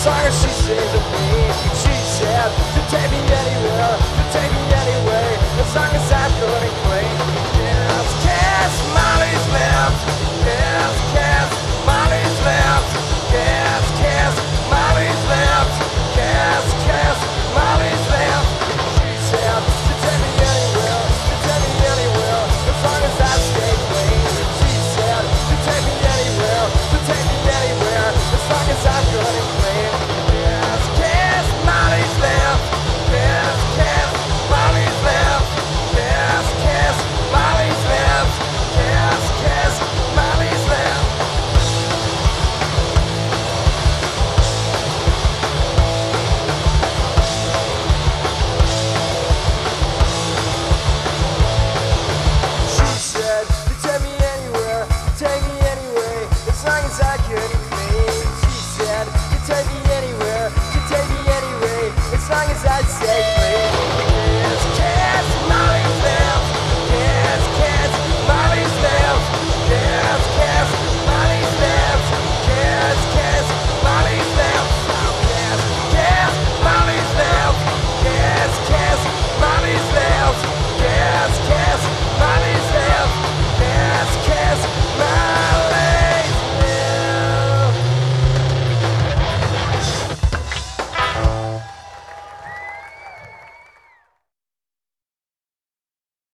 long as she said to me, she said to take me anywhere, to take me anyway, as long as I couldn't claim. Yes, Cass, Molly's left. Yes, Cass, Molly's left. Yes, Cass, Molly's left. Cass, Cass, Molly's left. She said to take me anywhere, to take me anywhere, as long as I stay clean. She said to take me anywhere, to take me anywhere, as long as I couldn't claim. Yes, Cass, Molly's left. Yes, Cass, Molly's left. Yes, Cass, Molly's left. Yes, Cass, Molly's left. She said, you take me anywhere, take me anyway, as long as I could.